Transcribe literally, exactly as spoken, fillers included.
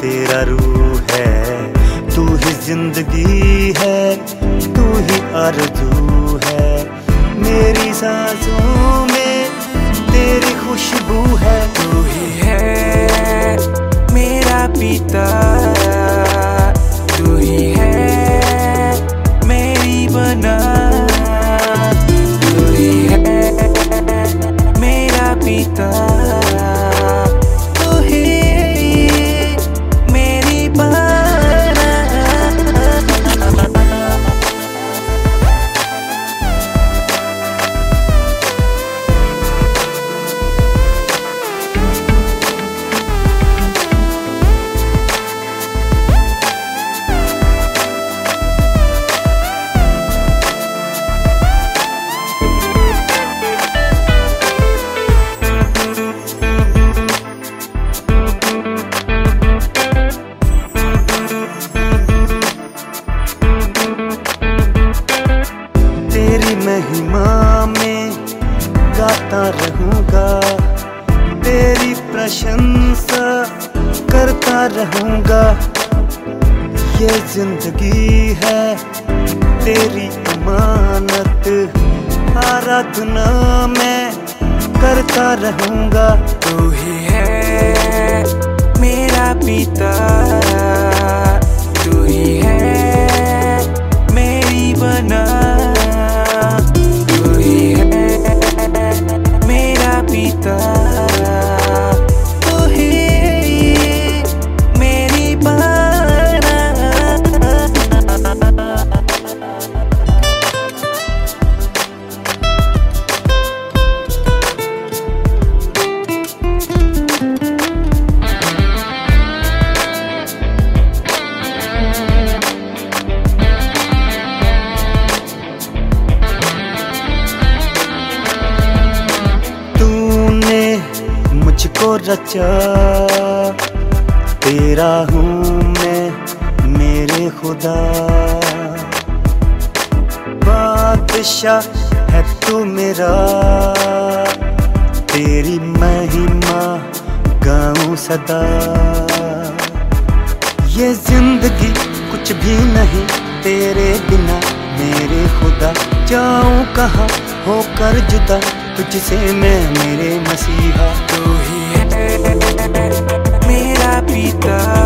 तेरा रूह है, तू ही जिंदगी है, तू ही आरज़ू है। मेरी सांसों में तेरी खुशबू है। तू ही है मेरा पिता, तू ही है मेरी बना, तू ही है मेरा पिता, तू ही मेरी बना। महिमा में गाता रहूंगा, तेरी प्रशंसा करता रहूंगा। ये जिंदगी है तेरी अमानत, आराधना मैं करता रहूंगा। तू ही है मेरा पिता, तू ही है मेरी बना, तू ही है मेरा पिता, तू ही मेरी बना। मुझको रचा तेरा हूँ मैं, मेरे खुदा। बादशाह है तू मेरा, तेरी महिमा गाऊं सदा। ये जिंदगी कुछ भी नहीं तेरे बिना, मेरे खुदा। जाऊं कहाँ होकर जुदा तुझसे मैं, मेरे मसीहा। तू ही है मेरा पिता।